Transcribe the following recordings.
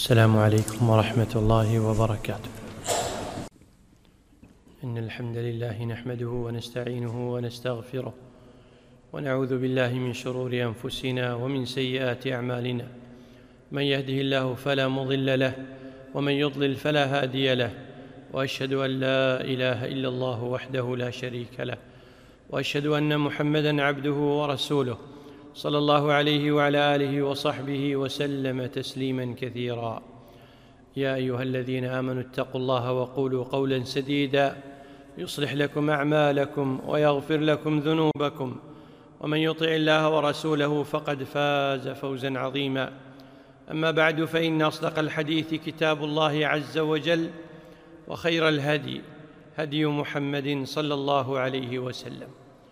السلام عليكم ورحمة الله وبركاته. إن الحمد لله نحمده ونستعينه ونستغفره ونعوذ بالله من شرور أنفسنا ومن سيئات أعمالنا. من يهده الله فلا مضل له ومن يضلل فلا هادي له، وأشهد أن لا إله إلا الله وحده لا شريك له، وأشهد أن محمدًا عبده ورسوله صلى الله عليه وعلى آله وصحبه وسلم تسليماً كثيراً. يا أيها الذين آمنوا اتقوا الله وقولوا قولاً سديداً يصلح لكم أعمالكم ويغفر لكم ذنوبكم، ومن يطع الله ورسوله فقد فاز فوزاً عظيماً. أما بعد، فإن أصدق الحديث كتاب الله عز وجل، وخير الهدي هدي محمد صلى الله عليه وسلم،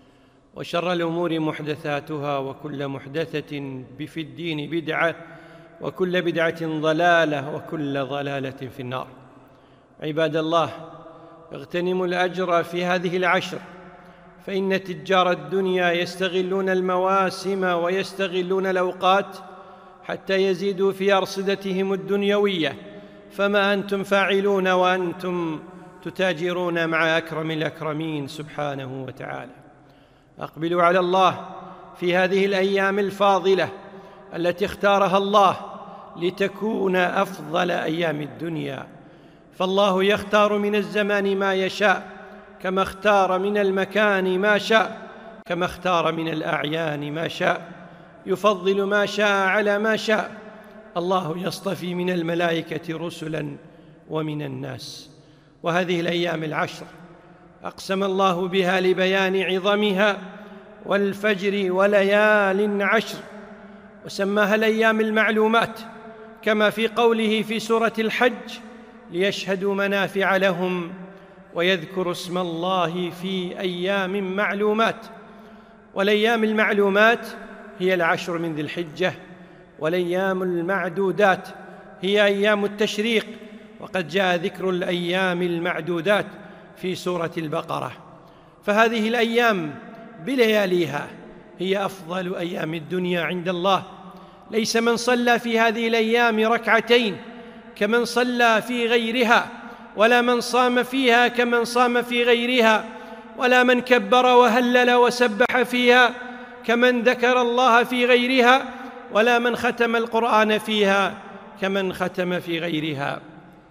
وشر الأمور محدثاتها، وكل محدثة في الدين بدعة، وكل بدعة ضلالة، وكل ضلالة في النار. عباد الله، اغتنموا الأجر في هذه العشر، فإن تجار الدنيا يستغلون المواسم ويستغلون الأوقات حتى يزيدوا في أرصدتهم الدنيوية، فما أنتم فاعلون وأنتم تتاجرون مع أكرم الأكرمين سبحانه وتعالى. أقبلوا على الله في هذه الأيام الفاضلة التي اختارها الله لتكون أفضل أيام الدنيا، فالله يختار من الزمان ما يشاء، كما اختار من المكان ما شاء، كما اختار من الأعيان ما شاء، يفضل ما شاء على ما شاء. الله يصطفي من الملائكة رسلاً ومن الناس. وهذه الأيام العشر أقسم الله بها لبيان عظمها، والفجر وليال عشر، وسماها الأيام المعلومات، كما في قوله في سورة الحج: ليشهدوا منافع لهم ويذكروا اسم الله في أيام معلومات. والأيام المعلومات هي العشر من ذي الحجة، والأيام المعدودات هي أيام التشريق، وقد جاء ذكر الأيام المعدودات في سورة البقرة. فهذه الأيام بلياليها هي أفضل أيام الدنيا عند الله. ليس من صلى في هذه الأيام ركعتين كمن صلى في غيرها، ولا من صام فيها كمن صام في غيرها، ولا من كبر وهلل وسبح فيها كمن ذكر الله في غيرها، ولا من ختم القرآن فيها كمن ختم في غيرها.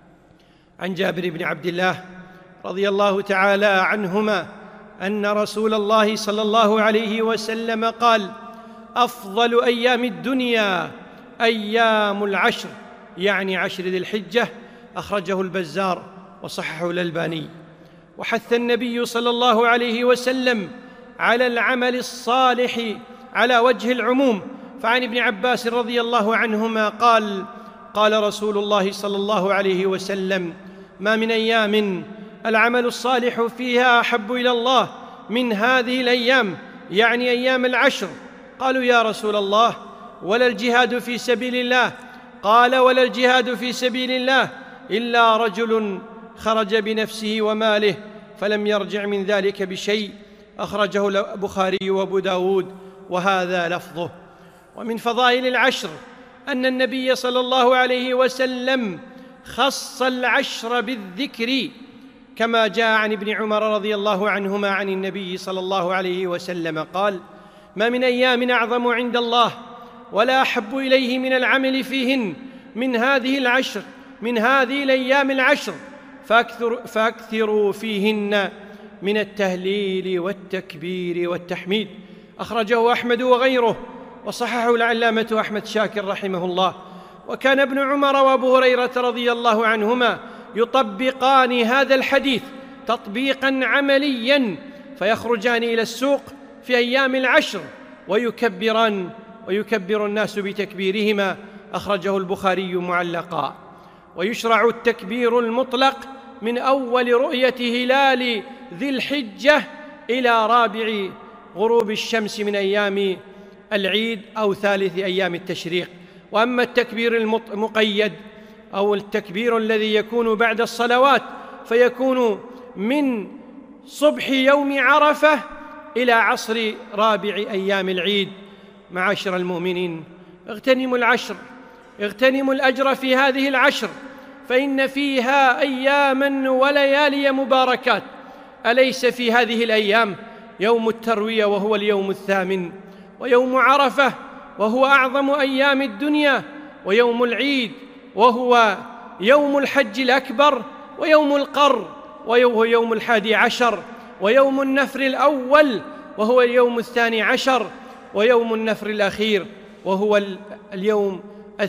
عن جابر بن عبد الله رضي الله تعالى عنهما أن رسول الله صلى الله عليه وسلم قال: أفضل أيام الدنيا أيام العشر، يعني عشر ذي الحجة. أخرجه البزار وصححه الألباني. وحث النبي صلى الله عليه وسلم على العمل الصالح على وجه العموم. فعن ابن عباس رضي الله عنهما قال: قال رسول الله صلى الله عليه وسلم: ما من أيام العمل الصالح فيها أحب إلى الله من هذه الأيام، يعني أيام العشر. قالوا: يا رسول الله، ولا الجهاد في سبيل الله؟ قال: ولا الجهاد في سبيل الله إلا رجل خرج بنفسه وماله فلم يرجع من ذلك بشيء. أخرجه البخاري وأبو داود، وهذا لفظه. ومن فضائل العشر أن النبي صلى الله عليه وسلم خص العشر بالذكر، كما جاء عن ابن عمر رضي الله عنهما عن النبي صلى الله عليه وسلم قال: ما من أيام أعظم عند الله ولا أحب إليه من العمل فيهن من هذه العشر، من هذه الأيام العشر، فأكثروا فيهن من التهليل والتكبير والتحميد. أخرجه أحمد وغيره، وصححه العلامة أحمد شاكر رحمه الله. وكان ابن عمر وأبو هريرة رضي الله عنهما يطبقان هذا الحديث تطبيقاً عملياً، فيخرجان إلى السوق في أيام العشر ويكبر الناس بتكبيرهما. أخرجه البخاري معلقاً. ويشرع التكبير المطلق من أول رؤية هلال ذي الحجة إلى رابع غروب الشمس من أيام العيد أو ثالث أيام التشريق. وأما التكبير المقيد أو التكبير الذي يكون بعد الصلوات فيكون من صبح يوم عرفة إلى عصر رابع أيام العيد. معاشر المؤمنين، اغتنموا العشر، اغتنموا الأجر في هذه العشر، فإن فيها أياماً وليالي مباركات. أليس في هذه الأيام يوم التروية وهو اليوم 8، ويوم عرفة وهو أعظم أيام الدنيا، ويوم العيد وهو يوم الحج الأكبر، ويوم القر وهو يوم 11، ويوم النفر الأول وهو اليوم 12، ويوم النفر الأخير وهو اليوم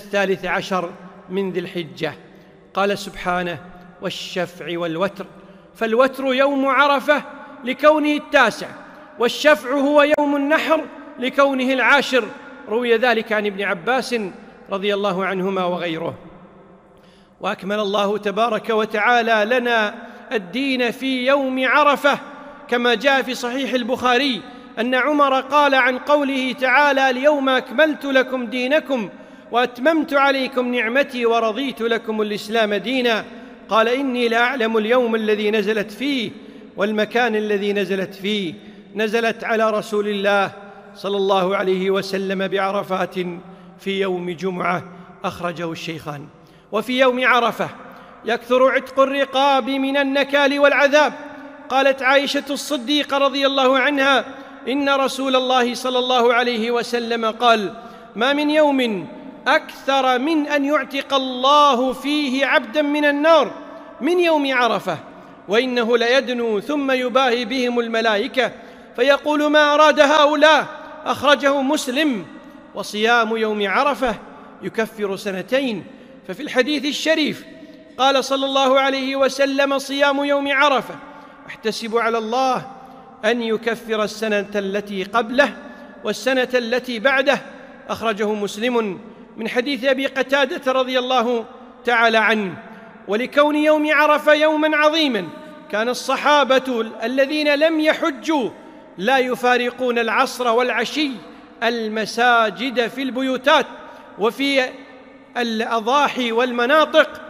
13 من ذي الحجة. قال سبحانه: والشفع والوتر، فالوتر يوم عرفة لكونه 9، والشفع هو يوم النحر لكونه 10. روي ذلك عن ابن عباس رضي الله عنهما وغيره. وأكمل الله تبارك وتعالى لنا الدين في يوم عرفة، كما جاء في صحيح البخاري أن عمر قال عن قوله تعالى: اليوم أكملت لكم دينكم وأتممت عليكم نعمتي ورضيت لكم الإسلام دينا، قال: إني لأعلم اليوم الذي نزلت فيه والمكان الذي نزلت فيه. نزلت على رسول الله صلى الله عليه وسلم بعرفات في يوم جمعة، أخرجه الشيخان. وفي يوم عرفة يكثر عتق الرقاب من النكال والعذاب. قالت عائشة الصديقة رضي الله عنها: إن رسول الله صلى الله عليه وسلم قال: ما من يوم أكثر من أن يعتق الله فيه عبدا من النار من يوم عرفة، وإنه ليدنو ثم يباهي بهم الملائكة فيقول: ما أراد هؤلاء؟ أخرجه مسلم. وصيام يوم عرفة يكفر 2 ففي الحديث الشريف قال صلى الله عليه وسلم: صيام يوم عرفة أحتسب على الله أن يكفر السنة التي قبله والسنة التي بعده. أخرجه مسلم من حديث أبي قتادة رضي الله تعالى عنه. ولكون يوم عرفة يوما عظيما، كان الصحابة الذين لم يحجوا لا يفارقون العصر والعشي المساجد في البيوتات وفي الأضاحي والمناطق،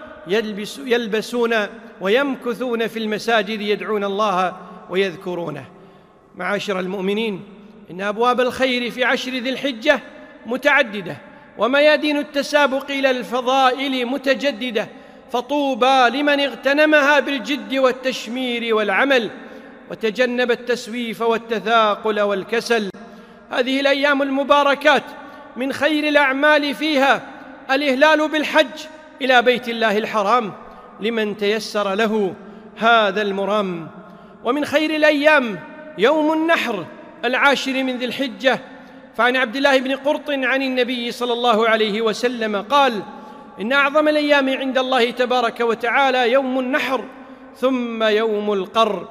يلبسون ويمكثون في المساجد يدعون الله ويذكرونه. معاشر المؤمنين، إن أبواب الخير في 10 ذي الحجة متعددة، وميادين التسابق إلى الفضائل متجددة، فطوبى لمن اغتنمها بالجد والتشمير والعمل وتجنب التسويف والتثاقل والكسل. هذه الأيام المباركات من خير الأعمال فيها الإهلال بالحج إلى بيت الله الحرام لمن تيسر له هذا المرام. ومن خير الأيام يوم النحر 10 من ذي الحجة، فعن عبد الله بن قرط عن النبي صلى الله عليه وسلم قال: إن أعظم الأيام عند الله تبارك وتعالى يوم النحر ثم يوم القر.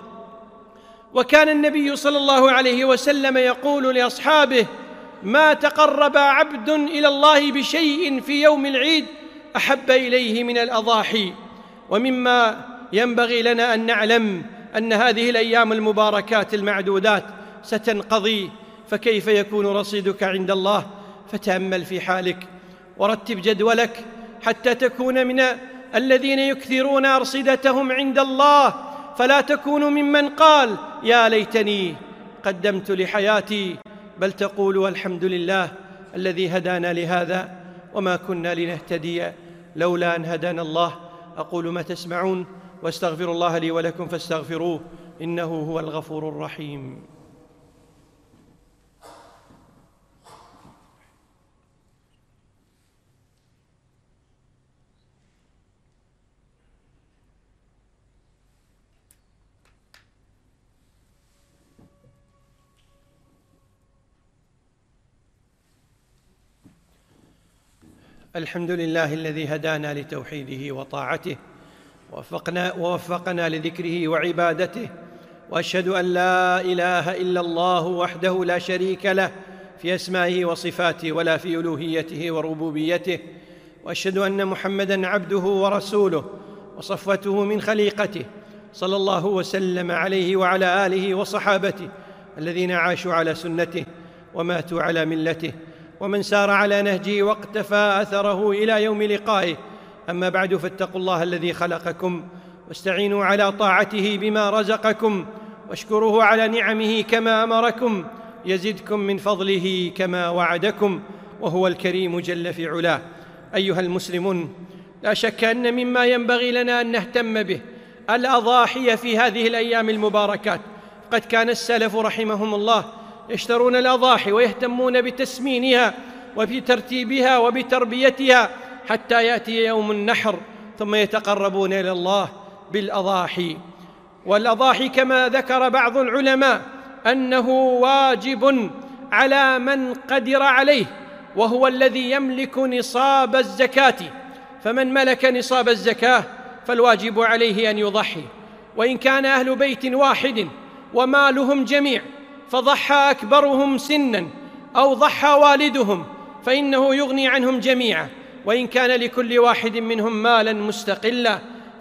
وكان النبي صلى الله عليه وسلم يقول لأصحابه: ما تقرب عبد إلى الله بشيء في يوم العيد أحب إليه من الأضاحي. ومما ينبغي لنا أن نعلم أن هذه الأيام المباركات المعدودات ستنقضي، فكيف يكون رصيدك عند الله؟ فتأمل في حالك ورتب جدولك حتى تكون من الذين يكثرون أرصدتهم عند الله، فلا تكون ممن قال: يا ليتني قدمت لحياتي، بل تقول: الحمد لله الذي هدانا لهذا وما كنا لنهتدي لولا أن هدانا الله. أقول ما تسمعون واستغفر الله لي ولكم فاستغفروه إنه هو الغفور الرحيم. الحمد لله الذي هدانا لتوحيده وطاعته ووفقنا لذكره وعبادته، وأشهد أن لا إله إلا الله وحده لا شريك له في أسمائه وصفاته ولا في ألوهيته وربوبيته، وأشهد أن محمدًا عبده ورسوله وصفوته من خليقته، صلى الله وسلم عليه وعلى آله وصحابته الذين عاشوا على سنته وماتوا على ملته، ومن سار على نهجه واقتفى أثره إلى يوم لقائه. أما بعد، فاتقوا الله الذي خلقكم واستعينوا على طاعته بما رزقكم، واشكروه على نعمه كما أمركم، يزدكم من فضله كما وعدكم، وهو الكريم جل في علاه. أيها المسلمون، لا شك أن مما ينبغي لنا أن نهتم به الأضاحي في هذه الأيام المباركات. قد كان السلف رحمهم الله يشترون الأضاحي ويهتمون بتسمينها وبترتيبها وبتربيتها حتى يأتي يوم النحر، ثم يتقربون إلى الله بالأضاحي. والأضاحي كما ذكر بعض العلماء أنه واجب على من قدر عليه، وهو الذي يملك نصاب الزكاة. فمن ملك نصاب الزكاة فالواجب عليه أن يضحي. وإن كان أهل بيت واحد ومالهم جميع فضحى أكبرهم سنا أو ضحى والدهم فإنه يغني عنهم جميعا. وإن كان لكل واحد منهم مالا مستقلا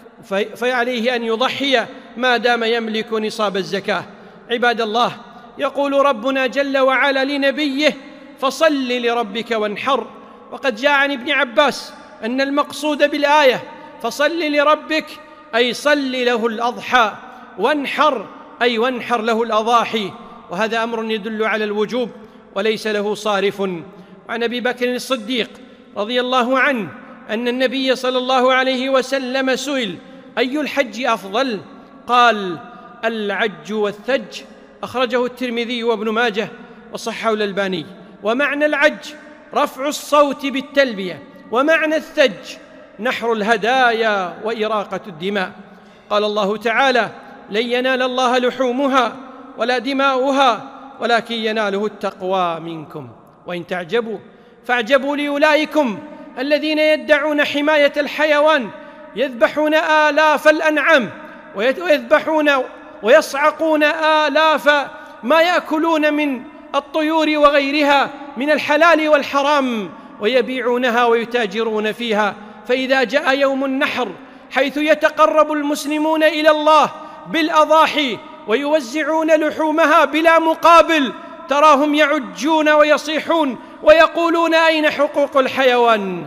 فعليه أن يضحي ما دام يملك نصاب الزكاة. عباد الله، يقول ربنا جل وعلا لنبيه: فصل لربك وانحر. وقد جاء عن ابن عباس أن المقصود بالآية فصل لربك أي صل له الأضحى، وانحر أي وانحر له الأضاحي، وهذا أمر يدل على الوجوب وليس له صارف. وعن أبي بكر الصديق رضي الله عنه أن النبي صلى الله عليه وسلم سئل: أي الحج أفضل؟ قال: العج والثج. أخرجه الترمذي وابن ماجه وصححه الألباني. ومعنى العج رفع الصوت بالتلبية، ومعنى الثج نحر الهدايا وإراقة الدماء. قال الله تعالى: لن ينال الله لحومها ولا دماؤها ولكن يناله التقوى منكم. وإن تعجبوا فاعجبوا لأولئكم الذين يدعون حماية الحيوان، يذبحون آلاف الأنعام ويذبحون ويصعقون آلاف ما يأكلون من الطيور وغيرها من الحلال والحرام، ويبيعونها ويتاجرون فيها. فإذا جاء يوم النحر حيث يتقرب المسلمون إلى الله بالأضاحي ويوزعون لحومها بلا مقابل، تراهم يعجون ويصيحون ويقولون: أين حقوق الحيوان؟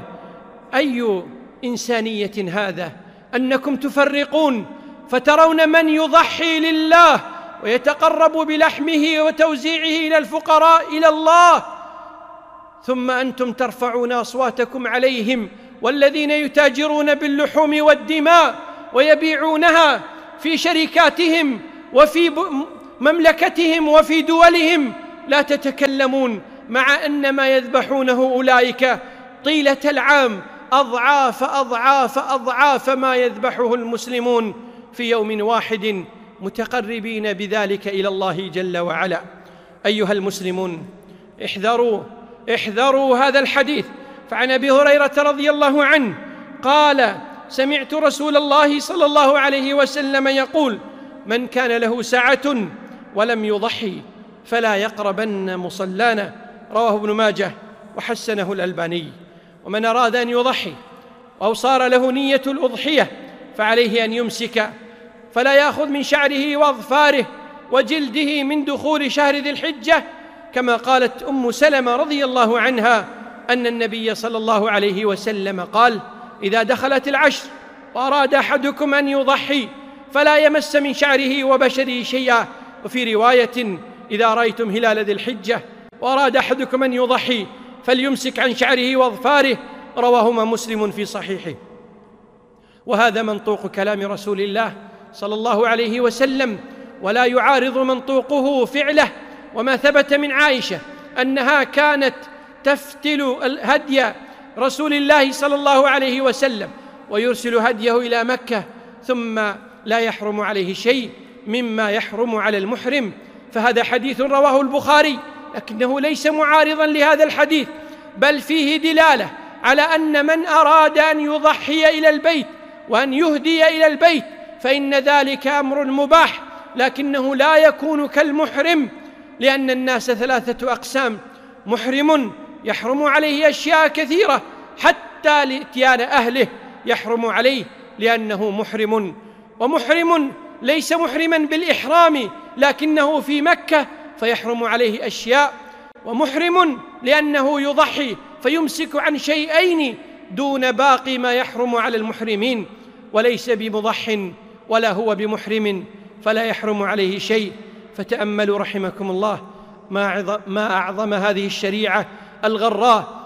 أي إنسانية هذا أنكم تفرقون فترون من يضحي لله ويتقرب بلحمه وتوزيعه إلى الفقراء إلى الله، ثم أنتم ترفعون أصواتكم عليهم والذين يتاجرون باللحوم والدماء ويبيعونها في شركاتهم وفي مملكتهم وفي دولهم، لا تتكلمون، مع أن ما يذبحونه أولئك طيلة العام أضعاف أضعاف أضعاف ما يذبحه المسلمون في يوم واحد، متقربين بذلك إلى الله جل وعلا. أيها المسلمون، احذروا هذا الحديث. فعن أبي هريرة رضي الله عنه قال: سمعت رسول الله صلى الله عليه وسلم يقول: من كان له سعة ولم يضحي فلا يقربن مصلانا. رواه ابن ماجه وحسنه الألباني. ومن أراد أن يضحي أو صار له نية الأضحية فعليه أن يمسك فلا يأخذ من شعره وأظفاره وجلده من دخول شهر ذي الحجة، كما قالت أم سلمة رضي الله عنها أن النبي صلى الله عليه وسلم قال: إذا دخلت العشر وأراد أحدكم أن يضحي فلا يمس من شعره وبشره شيئا. وفي رواية: إذا رأيتم هلال ذي الحجة وأراد أحدكم أن يضحي فليمسك عن شعره وأظفاره. رواهما مسلم في صحيحه. وهذا منطوق كلام رسول الله صلى الله عليه وسلم، ولا يعارض منطوقه فعله. وما ثبت من عائشة أنها كانت تفتل هدي رسول الله صلى الله عليه وسلم ويرسل هديه إلى مكة، ثم لا يحرم عليه شيء مما يحرم على المحرم. فهذا حديث رواه البخاري، لكنه ليس معارضا لهذا الحديث، بل فيه دلالة على أن من أراد أن يضحي إلى البيت وأن يهدي إلى البيت فإن ذلك أمر مباح، لكنه لا يكون كالمحرم، لأن الناس ثلاثة أقسام: محرم يحرم عليه أشياء كثيرة حتى لإتيان أهله يحرم عليه لأنه محرم، ومحرم ليس محرما بالإحرام لكنه في مكة فيحرم عليه أشياء، ومحرم لأنه يضحي فيمسك عن شيئين دون باقي ما يحرم على المحرمين، وليس بمضح ولا هو بمحرم فلا يحرم عليه شيء. فتأملوا رحمكم الله ما أعظم هذه الشريعة الغراء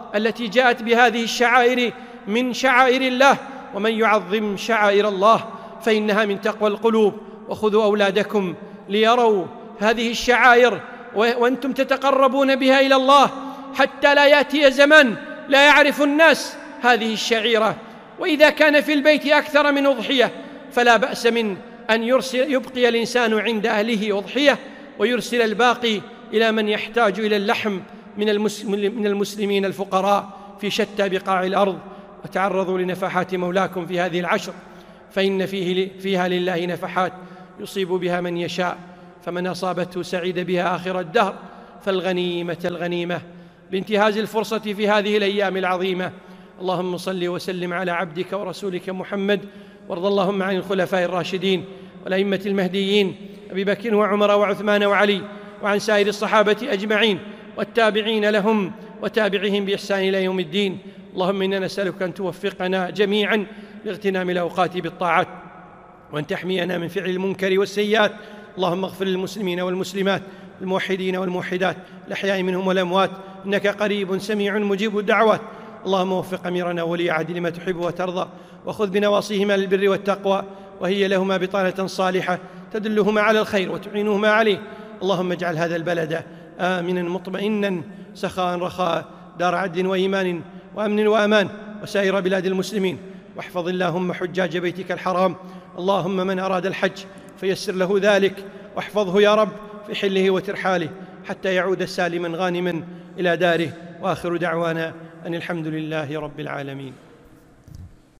التي جاءت بهذه الشعائر من شعائر الله، ومن يعظم شعائر الله فإنها من تقوى القلوب. وخذوا أولادكم ليروا هذه الشعائر وأنتم تتقربون بها إلى الله، حتى لا يأتي زمن لا يعرف الناس هذه الشعيرة. وإذا كان في البيت أكثر من أضحية فلا بأس من أن يبقي الإنسان عند أهله أضحية ويرسل الباقي إلى من يحتاج إلى اللحم من المسلمين الفقراء في شتى بقاع الأرض. وتعرضوا لنفحات مولاكم في هذه العشر، فإن فيها لله نفحات يصيب بها من يشاء، فمن أصابته سعيد بها آخر الدهر، فالغنيمة الغنيمة بانتهاز الفرصة في هذه الأيام العظيمة. اللهم صل وسلم على عبدك ورسولك محمد، وارض اللهم عن الخلفاء الراشدين والأئمة المهديين أبي بكر وعمر وعثمان وعلي، وعن سائر الصحابة أجمعين والتابعين لهم وتابعهم بإحسان إلى يوم الدين. اللهم إنا نسألك أن توفقنا جميعا لاغتنام الأوقات بالطاعات، وأن تحمينا من فعل المنكر والسيئات. اللهم اغفر للمسلمين والمسلمات، الموحدين والموحدات، الأحياء منهم والأموات، إنك قريب سميع مجيب الدعوات. اللهم وفق أميرنا ولي عهد لما تحب وترضى، وخذ بنواصيهما للبر والتقوى، وهي لهما بطانة صالحة تدلهما على الخير وتعينهما عليه. اللهم اجعل هذا البلد آمنا مطمئنا سخاء رخاء، دار عدل وإيمان وأمن وأمان، وسائر بلاد المسلمين. واحفظ اللهم حجاج بيتك الحرام. اللهم من أراد الحج فيسر له ذلك، واحفظه يا رب في حله وترحاله حتى يعود سالما غانما إلى داره. وآخر دعوانا أن الحمد لله رب العالمين.